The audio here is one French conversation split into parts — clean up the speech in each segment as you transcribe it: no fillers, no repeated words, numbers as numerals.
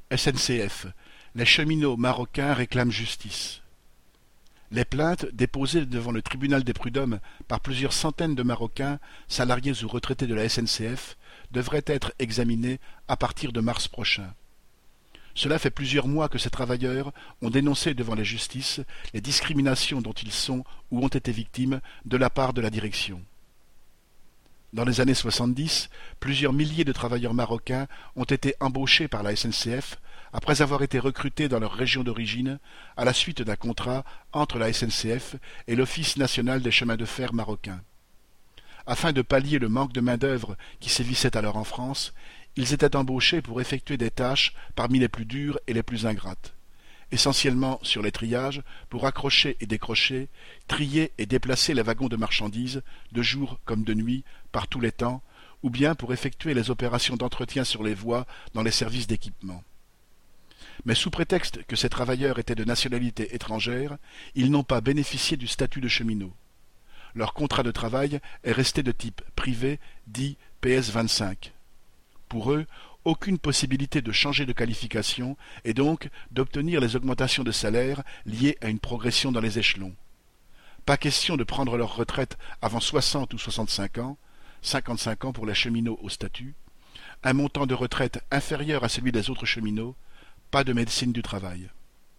SNCF. Les cheminots marocains réclament justice. Les plaintes déposées devant le tribunal des prud'hommes par plusieurs centaines de Marocains, salariés ou retraités de la SNCF, devraient être examinées à partir de mars prochain. Cela fait plusieurs mois que ces travailleurs ont dénoncé devant la justice les discriminations dont ils sont ou ont été victimes de la part de la direction. Dans les années 70, plusieurs milliers de travailleurs marocains ont été embauchés par la SNCF après avoir été recrutés dans leur région d'origine à la suite d'un contrat entre la SNCF et l'Office national des chemins de fer marocain. Afin de pallier le manque de main-d'œuvre qui sévissait alors en France, ils étaient embauchés pour effectuer des tâches parmi les plus dures et les plus ingrates. Essentiellement sur les triages, pour accrocher et décrocher, trier et déplacer les wagons de marchandises, de jour comme de nuit, par tous les temps, ou bien pour effectuer les opérations d'entretien sur les voies dans les services d'équipement. Mais sous prétexte que ces travailleurs étaient de nationalité étrangère, ils n'ont pas bénéficié du statut de cheminot. Leur contrat de travail est resté de type privé, dit PS25. Pour eux, aucune possibilité de changer de qualification et donc d'obtenir les augmentations de salaire liées à une progression dans les échelons. Pas question de prendre leur retraite avant 60 ou 65 ans, 55 ans pour les cheminots au statut, un montant de retraite inférieur à celui des autres cheminots, pas de médecine du travail.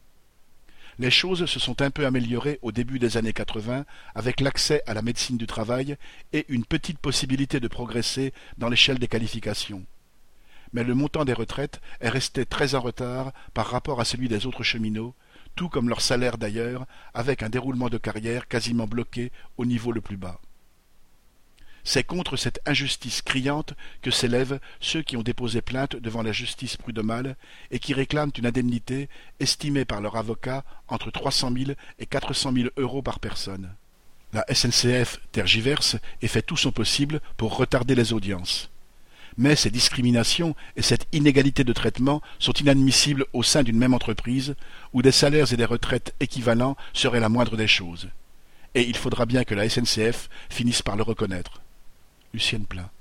Les choses se sont un peu améliorées au début des années 80 avec l'accès à la médecine du travail et une petite possibilité de progresser dans l'échelle des qualifications. Mais le montant des retraites est resté très en retard par rapport à celui des autres cheminots, tout comme leur salaire d'ailleurs, avec un déroulement de carrière quasiment bloqué au niveau le plus bas. C'est contre cette injustice criante que s'élèvent ceux qui ont déposé plainte devant la justice prud'homale et qui réclament une indemnité estimée par leur avocat entre 300 000 et 400 000 euros par personne. La SNCF tergiverse et fait tout son possible pour retarder les audiences. Mais ces discriminations et cette inégalité de traitement sont inadmissibles au sein d'une même entreprise où des salaires et des retraites équivalents seraient la moindre des choses. Et il faudra bien que la SNCF finisse par le reconnaître. Lucienne Plein.